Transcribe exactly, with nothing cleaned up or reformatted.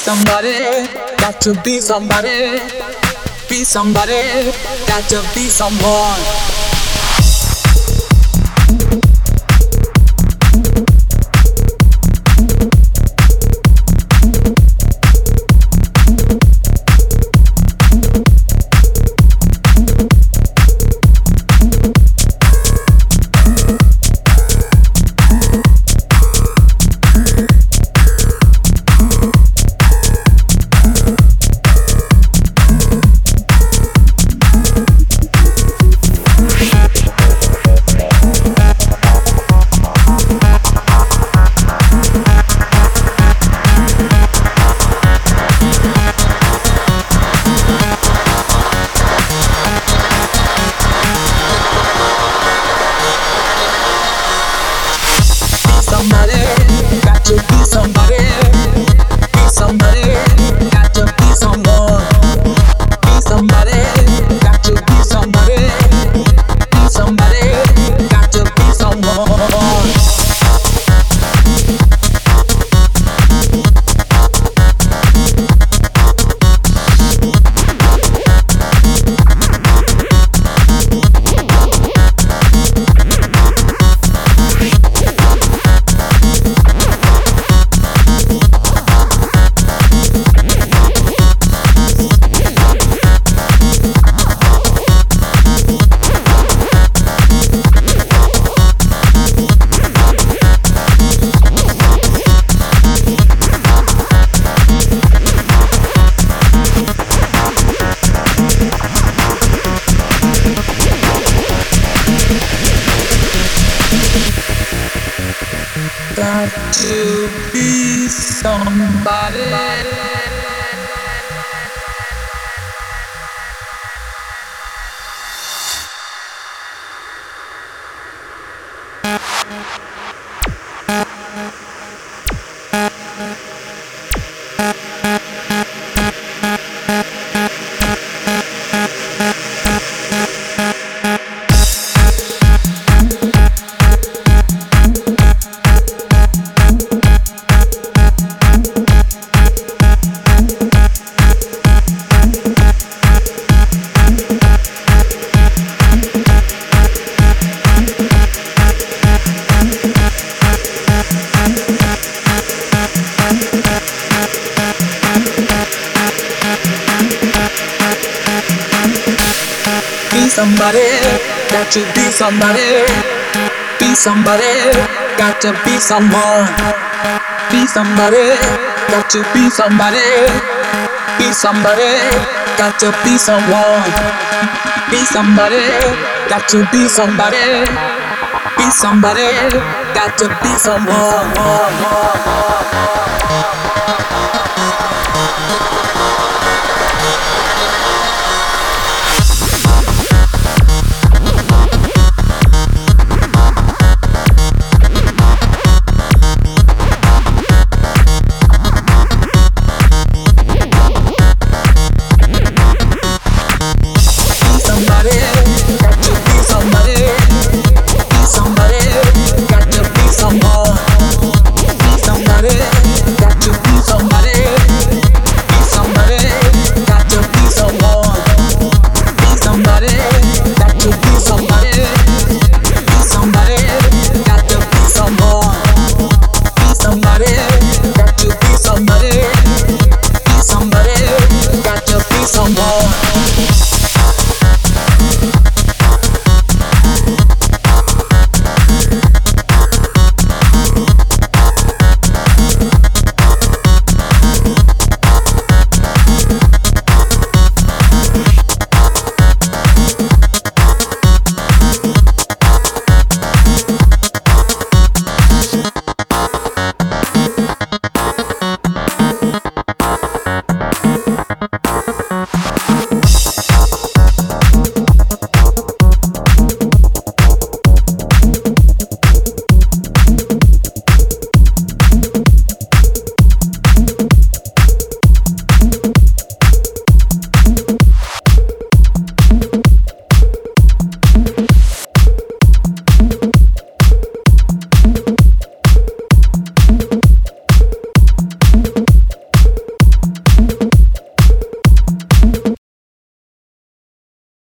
somebody, got to be somebody, be somebody, got to be someone. Somebody, got to be somebody, be somebody, got to be someone. Be somebody, got to be somebody, be somebody, got to be someone. Got to be somebody. Be somebody, got to be somebody, be somebody, got to be someone. Be somebody, got to be somebody, be somebody, got to be someone. Be somebody, got to be somebody, be somebody, got to be someone.